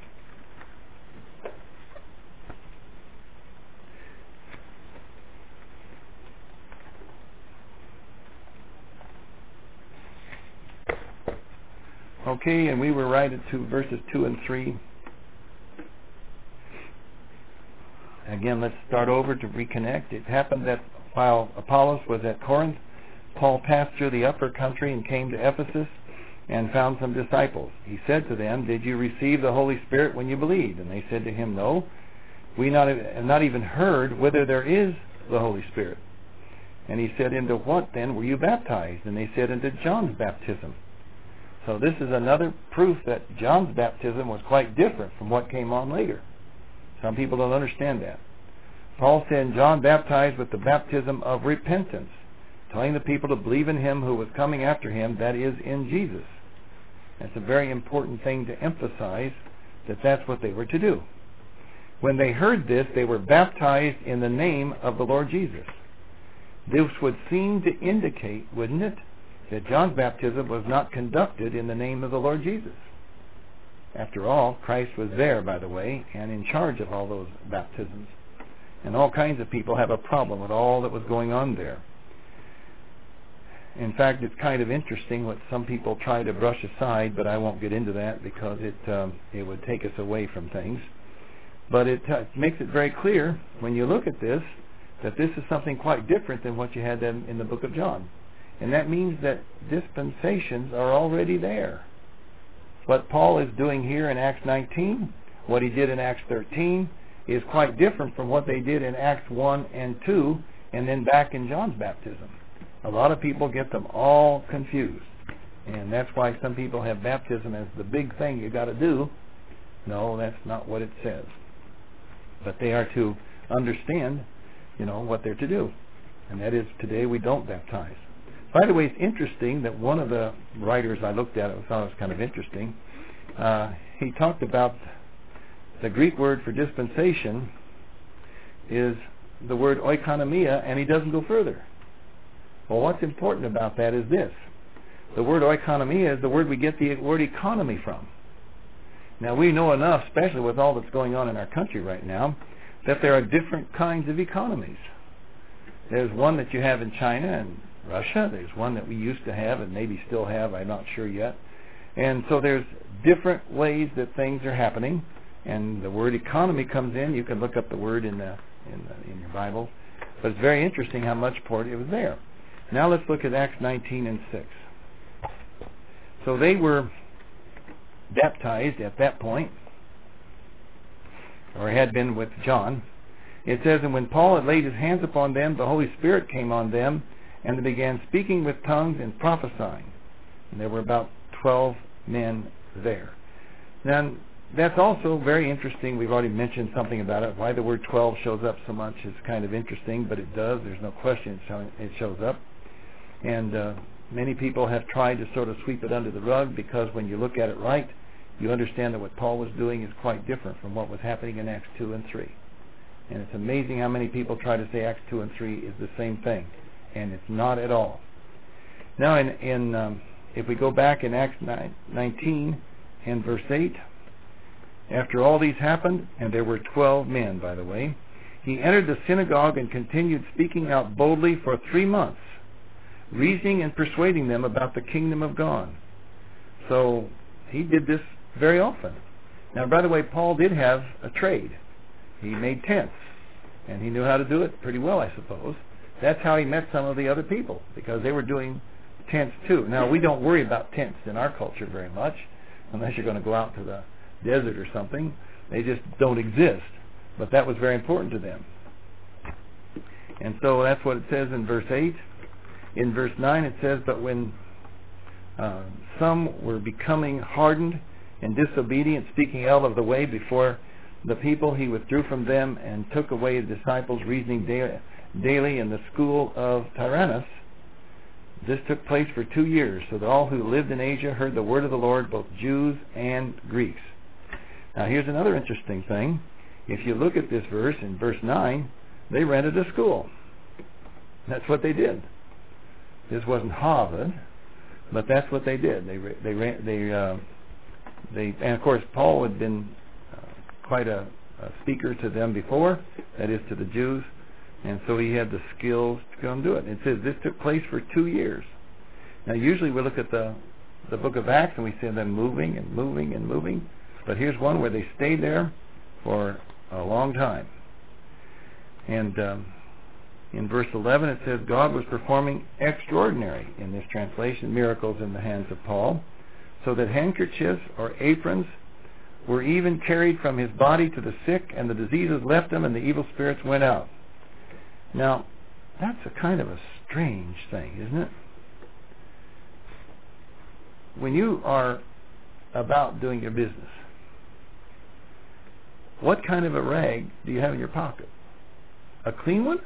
Okay, and we were right at two, verses two and three. Again, let's start over to reconnect. It happened that while Apollos was at Corinth, Paul passed through the upper country and came to Ephesus and found some disciples. He said to them, "Did you receive the Holy Spirit when you believed?" And they said to him, "No, we not, have not even heard whether there is the Holy Spirit." And he said, "Into what then were you baptized?" And they said, "Into John's baptism." So this is another proof that John's baptism was quite different from what came on later. Some people don't understand that. Paul said John baptized with the baptism of repentance, telling the people to believe in him who was coming after him, that is, in Jesus. That's a very important thing to emphasize, that that's what they were to do. When they heard this, they were baptized in the name of the Lord Jesus. This would seem to indicate, wouldn't it, that John's baptism was not conducted in the name of the Lord Jesus. After all, Christ was there, by the way, and in charge of all those baptisms. And all kinds of people have a problem with all that was going on there. In fact, it's kind of interesting what some people try to brush aside, but I won't get into that because it um, it would take us away from things. But it uh, makes it very clear when you look at this that this is something quite different than what you had in, in the book of John. And that means that dispensations are already there. What Paul is doing here in Acts nineteen, what he did in Acts thirteen, is quite different from what they did in Acts one and two, and then back in John's baptism. A lot of people get them all confused. And that's why some people have baptism as the big thing you got to do. No, that's not what it says. But they are to understand, you know, what they're to do. And that is, today we don't baptize. By the way, it's interesting that one of the writers I looked at, I thought it was kind of interesting, uh, he talked about the Greek word for dispensation is the word oikonomia, and he doesn't go further. Well, what's important about that is this. The word oikonomia is the word we get the word economy from. Now, we know enough, especially with all that's going on in our country right now, that there are different kinds of economies. There's one that you have in China and Russia. There's one that we used to have and maybe still have. I'm not sure yet. And so there's different ways that things are happening. And the word economy comes in. You can look up the word in the in, the, in your Bible. But it's very interesting how much part it was there. Now let's look at Acts nineteen and six. So they were baptized at that point, or had been with John. It says, and when Paul had laid his hands upon them, the Holy Spirit came on them, and they began speaking with tongues and prophesying. And there were about twelve men there. Now, that's also very interesting. We've already mentioned something about it. Why the word twelve shows up so much is kind of interesting, but it does. There's no question it shows up. And uh, many people have tried to sort of sweep it under the rug, because when you look at it right, you understand that what Paul was doing is quite different from what was happening in Acts two and three. And it's amazing how many people try to say Acts two and three is the same thing. And it's not at all. Now, in, in um, if we go back in Acts nineteen and verse eight, after all these happened, and there were twelve men, by the way, he entered the synagogue and continued speaking out boldly for three months, reasoning and persuading them about the kingdom of God. So he did this very often. Now, by the way, Paul did have a trade. He made tents, and he knew how to do it pretty well, I suppose. That's how he met some of the other people, because they were doing tents too. Now, we don't worry about tents in our culture very much, unless you're going to go out to the desert or something. They just don't exist. But that was very important to them. And so that's what it says in verse eight. In verse nine it says, but when uh, some were becoming hardened and disobedient, speaking out of the way before the people, he withdrew from them and took away the disciples, reasoning da- daily in the school of Tyrannus. This took place for two years, so that all who lived in Asia heard the word of the Lord, both Jews and Greeks. Now here's another interesting thing. If you look at this verse, in verse nine, they rented a school. That's what they did. This wasn't Harvard, but that's what they did. They they they uh, they and of course Paul had been uh, quite a, a speaker to them before, that is to the Jews, and so he had the skills to go and do it. It says this took place for two years. Now usually we look at the the book of Acts and we see them moving and moving and moving, but here's one where they stayed there for a long time. And um, in verse eleven it says, God was performing extraordinary, in this translation, miracles in the hands of Paul, so that handkerchiefs or aprons were even carried from his body to the sick, and the diseases left him, and the evil spirits went out. Now, that's a kind of a strange thing, isn't it? When you are about doing your business, what kind of a rag do you have in your pocket? A clean one?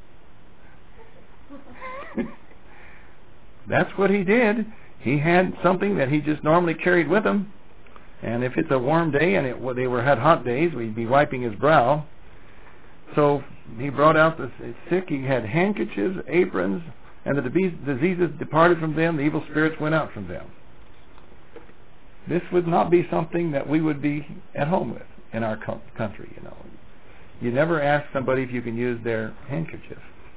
That's what he did. He had something that he just normally carried with him. And if it's a warm day, and it, well, they were had hot days, we'd be wiping his brow. So he brought out the sick. He had handkerchiefs, aprons, and the diseases departed from them. The evil spirits went out from them. This would not be something that we would be at home with in our country, you know. You never ask somebody if you can use their handkerchief.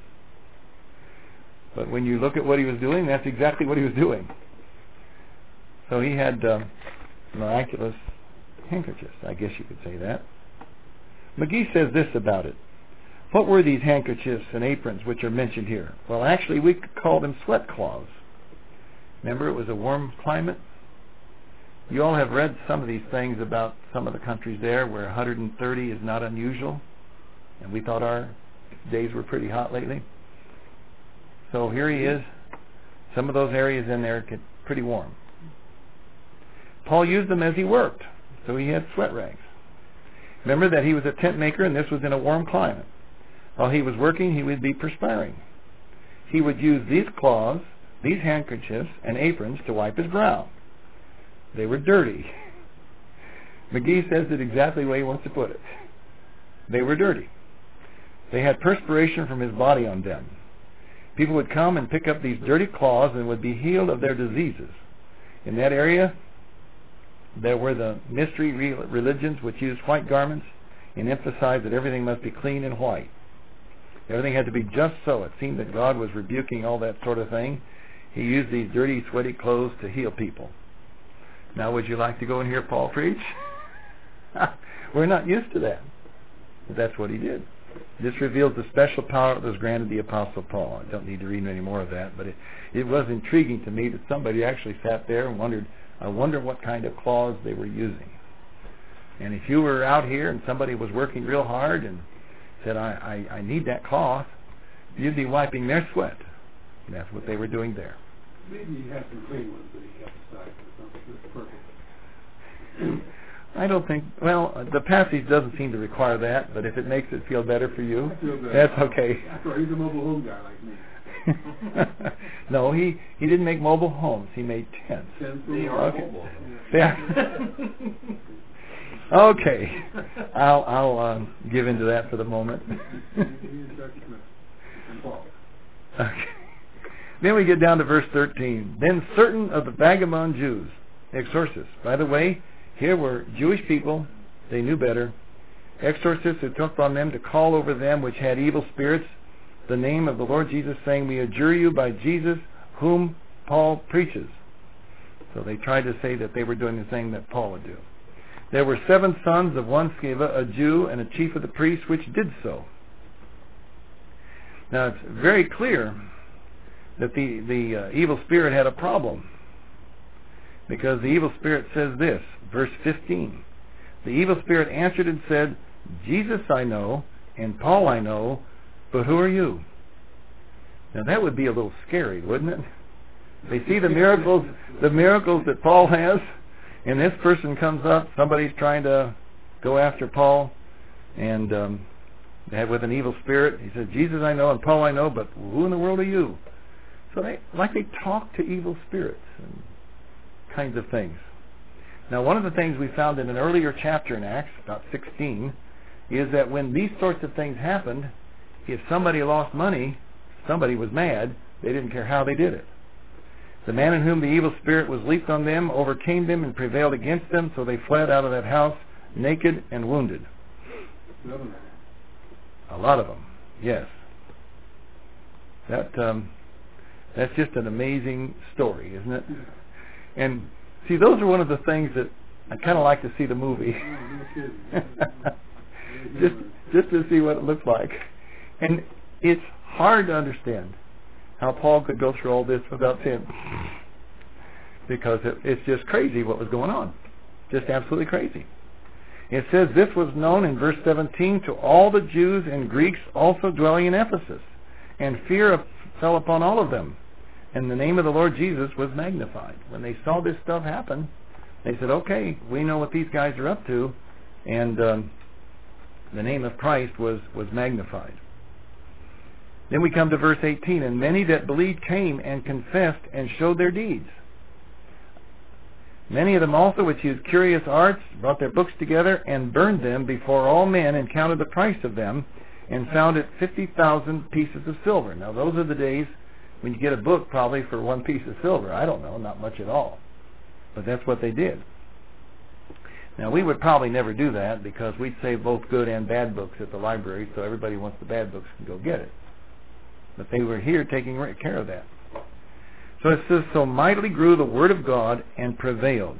But when you look at what he was doing, that's exactly what he was doing. So he had uh, miraculous handkerchiefs, I guess you could say that. McGee says this about it. What were these handkerchiefs and aprons which are mentioned here? Well, actually, we could call them sweat cloths. Remember, it was a warm climate. You all have read some of these things about some of the countries there where one hundred thirty is not unusual, and we thought our days were pretty hot lately. So here he is. Some of those areas in there get pretty warm. Paul used them as he worked, so he had sweat rags. Remember that he was a tent maker, and this was in a warm climate. While he was working, he would be perspiring. He would use these cloths, these handkerchiefs, and aprons to wipe his brow. They were dirty. McGee says it exactly the way he wants to put it. They were dirty. They had perspiration from his body on them. People would come and pick up these dirty cloths and would be healed of their diseases. In that area, there were the mystery religions which used white garments and emphasized that everything must be clean and white. Everything had to be just so. It seemed that God was rebuking all that sort of thing. He used these dirty, sweaty clothes to heal people. Now, would you like to go and hear Paul preach? We're not used to that. But that's what he did. This reveals the special power that was granted the Apostle Paul. I don't need to read any more of that, but it, it was intriguing to me that somebody actually sat there and wondered, I wonder what kind of claws they were using. And if you were out here and somebody was working real hard and said, I, I, I need that cloth, you'd be wiping their sweat. And that's what they were doing there. Maybe he had some clean ones that he kept aside for something this purpose. I don't think, well, the passage doesn't seem to require that, but if it makes it feel better for you, I feel better. That's okay. That's right, he's a mobile home guy like me. No, he, he didn't make mobile homes. He made tents. Tents They are are Okay. mobile. Yeah. Okay. I'll, I'll um, give into that for the moment. Okay. Then we get down to verse thirteen. Then certain of the vagabond Jews, exorcists. By the way, here were Jewish people, they knew better, exorcists who took on them to call over them which had evil spirits the name of the Lord Jesus, saying, we adjure you by Jesus whom Paul preaches. So they tried to say that they were doing the thing that Paul would do. There were seven sons of one Sceva, a Jew, and a chief of the priests, which did so. Now it's very clear that the, the uh, evil spirit had a problem, because the evil spirit says this, verse fifteen. The evil spirit answered and said, Jesus I know, and Paul I know, but who are you? Now that would be a little scary, wouldn't it? They see the miracles, the miracles that Paul has, and this person comes up, somebody's trying to go after Paul, and um, with an evil spirit, he says, Jesus I know, and Paul I know, but who in the world are you? So they, like they talk to evil spirits and kinds of things. Now, one of the things we found in an earlier chapter in Acts, about sixteen, is that when these sorts of things happened, if somebody lost money, somebody was mad, they didn't care how they did it. The man in whom the evil spirit was leaped on them, overcame them, and prevailed against them, so they fled out of that house, naked and wounded. A lot of them, yes. That um, that's just an amazing story, isn't it? And see, those are one of the things that I kind of like to see the movie, just just to see what it looks like. And it's hard to understand how Paul could go through all this without sin, because it, it's just crazy what was going on, just absolutely crazy. It says this was known in verse seventeen to all the Jews and Greeks also dwelling in Ephesus, and fear of, fell upon all of them, and the name of the Lord Jesus was magnified. When they saw this stuff happen, they said, okay, we know what these guys are up to, and um, the name of Christ was, was magnified. Then we come to verse eighteen, and many that believed came and confessed and showed their deeds. Many of them also which used curious arts brought their books together and burned them before all men, and counted the price of them, and found it fifty thousand pieces of silver. Now those are the days when you get a book probably for one piece of silver. I don't know, not much at all. But that's what they did. Now we would probably never do that, because we'd save both good and bad books at the library, so everybody wants the bad books can go get it. But they were here taking care of that. So it says, so mightily grew the word of God and prevailed.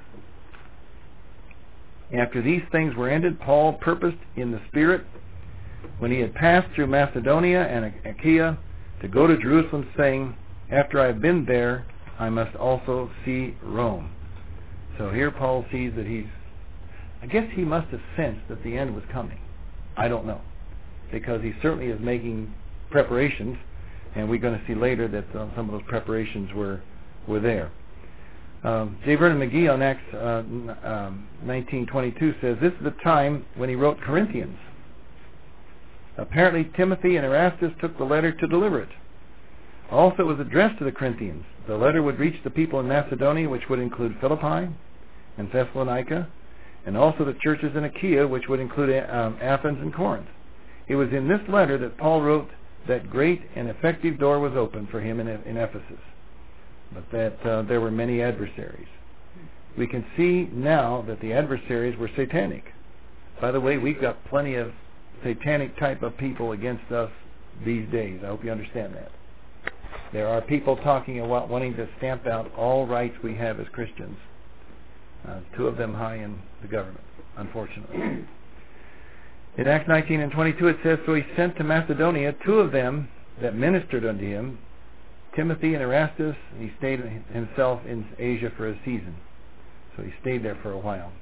After these things were ended, Paul purposed in the Spirit, when he had passed through Macedonia and Achaia, to go to Jerusalem, saying, after I have been there, I must also see Rome. So here Paul sees that he's, I guess he must have sensed that the end was coming. I don't know. Because he certainly is making preparations, and we're going to see later that uh, some of those preparations were were there. Um, J. Vernon McGee on Acts uh, um, nineteen twenty-two says, this is the time when he wrote Corinthians. Apparently Timothy and Erastus took the letter to deliver it. Also it was addressed to the Corinthians. The letter would reach the people in Macedonia, which would include Philippi and Thessalonica, and also the churches in Achaia, which would include um, Athens and Corinth. It was in this letter that Paul wrote that great and effective door was opened for him in, in Ephesus, but that uh, there were many adversaries. We can see now that the adversaries were satanic. By the way, we've got plenty of satanic type of people against us these days. I hope you understand that. There are people talking about wanting to stamp out all rights we have as Christians. Uh, two of them high in the government, unfortunately. In Acts nineteen and twenty-two it says, so he sent to Macedonia two of them that ministered unto him, Timothy and Erastus. He stayed himself in Asia for a season. So he stayed there for a while.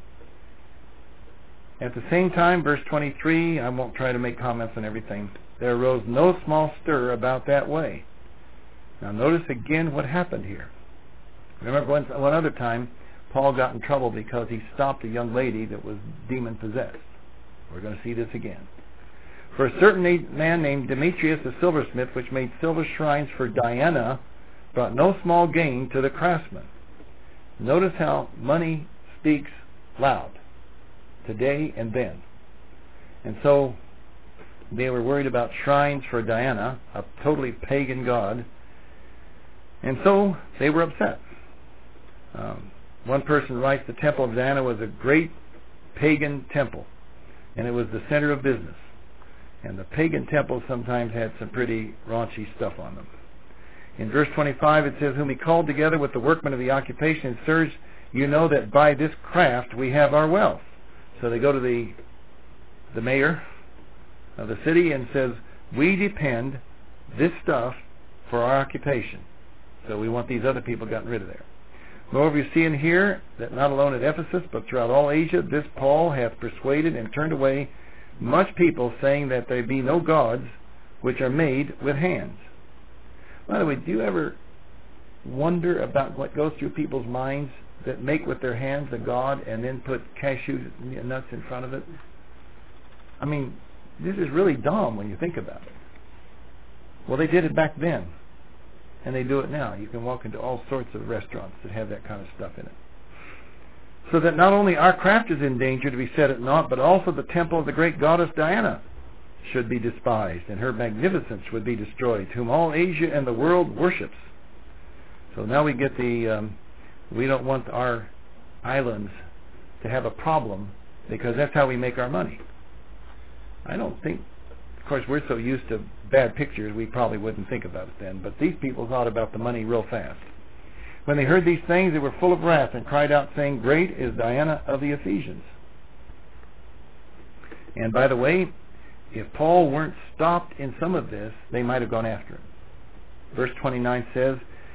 At the same time, verse twenty-three, I won't try to make comments on everything. There arose no small stir about that way. Now notice again what happened here. Remember one, one other time, Paul got in trouble because he stopped a young lady that was demon-possessed. We're going to see this again. For a certain man named Demetrius, a silversmith, which made silver shrines for Diana, brought no small gain to the craftsmen. Notice how money speaks loud, today and then. And so they were worried about shrines for Diana, a totally pagan god, and so they were upset. Um, one person writes, the temple of Diana was a great pagan temple, and it was the center of business. And the pagan temples sometimes had some pretty raunchy stuff on them. In verse twenty-five it says, whom he called together with the workmen of the occupation, and sirs, you know that by this craft we have our wealth. So they go to the the mayor of the city and says, we depend this stuff for our occupation. So we want these other people gotten rid of there. Moreover, you see in here that not alone at Ephesus, but throughout all Asia, this Paul hath persuaded and turned away much people, saying that there be no gods which are made with hands. By the way, do you ever wonder about what goes through people's minds that make with their hands a god and then put cashew nuts in front of it? I mean, this is really dumb when you think about it. Well, they did it back then, and they do it now. You can walk into all sorts of restaurants that have that kind of stuff in it. So that not only our craft is in danger to be set at naught, but also the temple of the great goddess Diana should be despised, and her magnificence would be destroyed, whom all Asia and the world worships. So now we get the, um, we don't want our islands to have a problem, because that's how we make our money. I don't think, of course, we're so used to bad pictures, we probably wouldn't think about it then, but these people thought about the money real fast. When they heard these things, they were full of wrath and cried out, saying, great is Diana of the Ephesians. And by the way, if Paul weren't stopped in some of this, they might have gone after him. Verse twenty-nine says,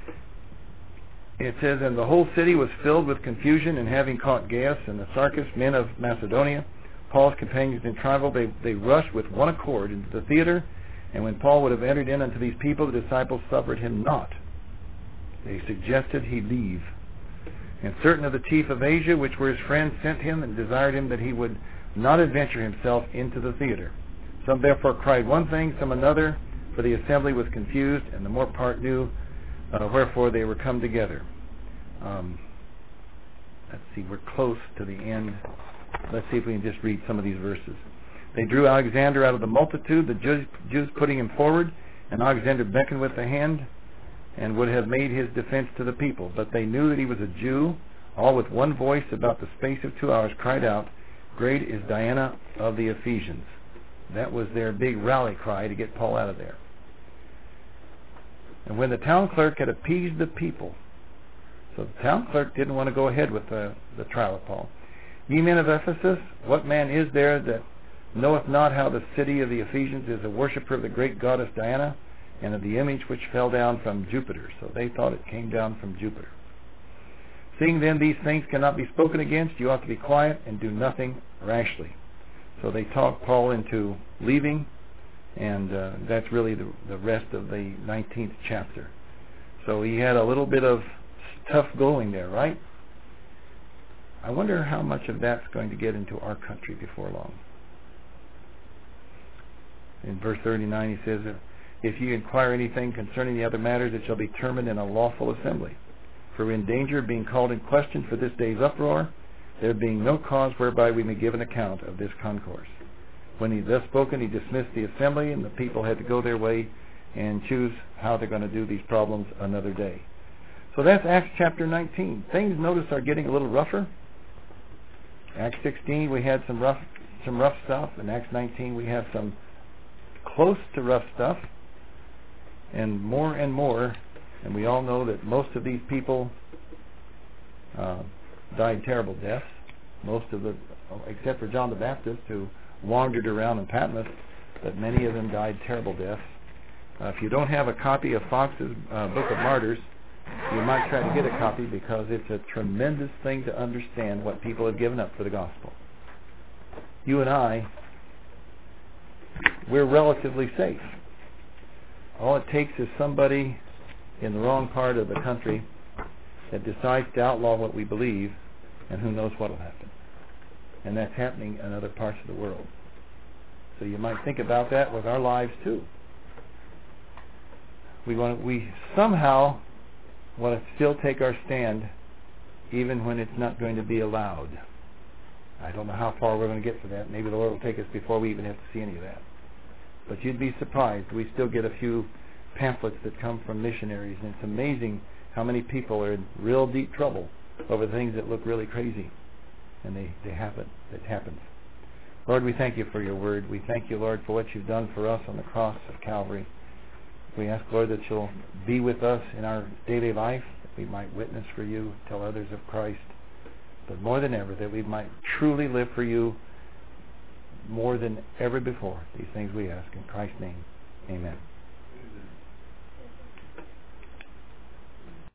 it says, and the whole city was filled with confusion, and having caught Gaius and the Sarkis, men of Macedonia, Paul's companions in travel, they, they rushed with one accord into the theater, and when Paul would have entered in unto these people, the disciples suffered him not. They suggested he leave. And certain of the chief of Asia, which were his friends, sent him and desired him that he would not adventure himself into the theater. Some therefore cried one thing, some another, for the assembly was confused, and the more part knew, uh, wherefore they were come together. Um, let's see, we're close to the end. Let's see if we can just read some of these verses. They drew Alexander out of the multitude, the Jews, Jews putting him forward, and Alexander beckoned with the hand, and would have made his defense to the people. But they knew that he was a Jew. All with one voice, about the space of two hours, cried out, great is Diana of the Ephesians. That was their big rally cry to get Paul out of there. And when the town clerk had appeased the people, so the town clerk didn't want to go ahead with the, the trial of Paul. Ye men of Ephesus, what man is there that knoweth not how the city of the Ephesians is a worshipper of the great goddess Diana, and of the image which fell down from Jupiter? So they thought it came down from Jupiter. Seeing then these things cannot be spoken against, you ought to be quiet and do nothing rashly. So they talked Paul into leaving, and uh, that's really the, the rest of the nineteenth chapter. So he had a little bit of stuff going there, right? I wonder how much of that's going to get into our country before long. In verse thirty-nine he says, if you inquire anything concerning the other matters, it shall be determined in a lawful assembly. For in danger of being called in question for this day's uproar, there being no cause whereby we may give an account of this concourse. When he thus spoken, he dismissed the assembly, and the people had to go their way and choose how they're going to do these problems another day. So that's Acts chapter nineteen. Things, notice, are getting a little rougher. Acts sixteen, we had some rough, some rough stuff. In Acts nineteen, we have some close to rough stuff. And more and more, and we all know that most of these people uh, died terrible deaths. Most of the, except for John the Baptist, who wandered around in Patmos, but many of them died terrible deaths. Uh, if you don't have a copy of Fox's uh, Book of Martyrs, you might try to get a copy because it's a tremendous thing to understand what people have given up for the gospel. You and I, we're relatively safe. All it takes is somebody in the wrong part of the country that decides to outlaw what we believe, and who knows what will happen. And that's happening in other parts of the world. So you might think about that with our lives too. We want to, we somehow want to still take our stand even when it's not going to be allowed. I don't know how far we're going to get for that. Maybe the Lord will take us before we even have to see any of that. But you'd be surprised. We still get a few pamphlets that come from missionaries, and it's amazing how many people are in real deep trouble over things that look really crazy. And they, they happen. It happens. Lord, we thank you for your word. We thank you, Lord, for what you've done for us on the cross of Calvary. We ask, Lord, that you'll be with us in our daily life, that we might witness for you, tell others of Christ, but more than ever, that we might truly live for you more than ever before. These things we ask in Christ's name. Amen.